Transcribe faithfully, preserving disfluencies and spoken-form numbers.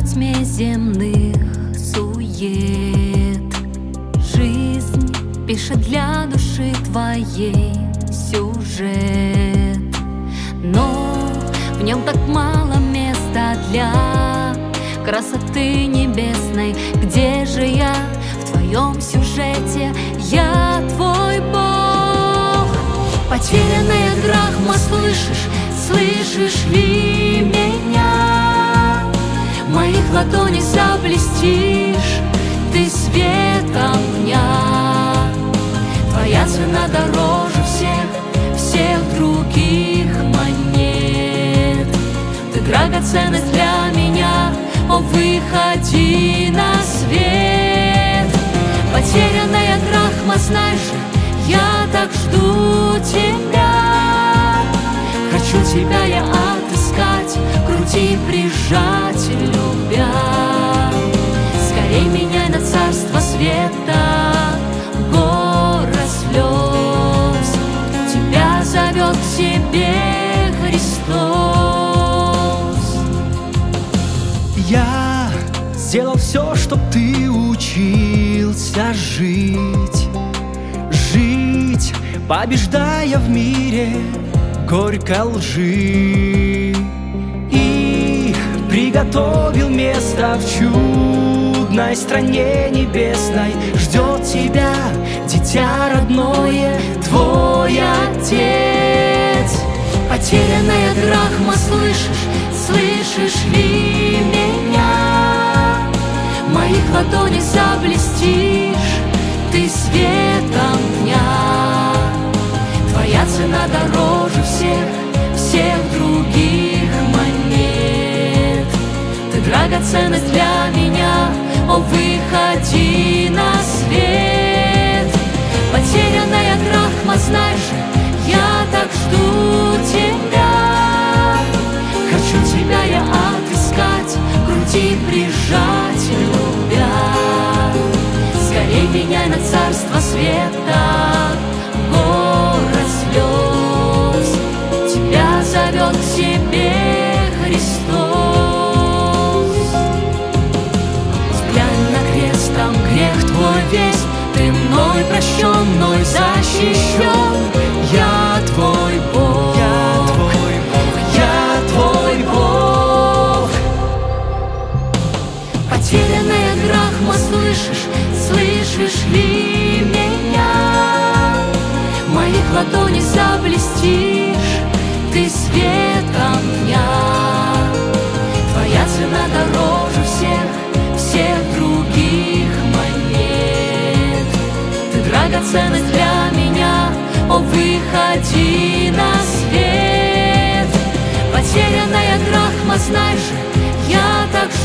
тьме земных сует. Жизнь пишет для души твоей сюжет, но в нем так мало места для красоты небесной. Где же я в твоем сюжете? Я твой Бог. Потерянная драхма, слышишь, слышишь ли меня? В моих ладонях заблестишь ты светом дня. Твоя цена дороже всех, всех других монет. Ты драгоценность для меня, о, выходи на свет. Потерянная драхма, знай же, я так жду тебя. Хочу тебя я отыскать, к груди прижать, любя. Скорей меняй на царство света город слез. Тебя зовет к себе Христос. Я сделал все, чтоб ты учился жить, жить, побеждая в мире горькой лжи, и приготовил место в чудной стране небесной. Ждет тебя, дитя родное, твой Отец. Потерянная драхма, слышишь, слышишь ли меня? В моих ладонях заблестишь ты светом дня. Твоя цена дороже всех, всех других монет. Ты драгоценность для меня, о, выходи на свет. Потерянная драхма, знай же, я так жду тебя. Хочу тебя я отыскать, к груди прижать, любя. Скорей меняй на царство света город слез. Тебя зовет к себе Христос. Взглянь на крест, там грех твой весь. Ты мной прощен, мной защищен. Я твой Бог, я твой Бог, я твой Бог. Потерянная драхма, слышишь, слышишь ли меня? В моих ладонях заблестишь ты светом дня. Твоя цена дороже всех, всех других монет. Ты драгоценность для меня, о, выходи на свет. Потерянная драхма, знай же, я так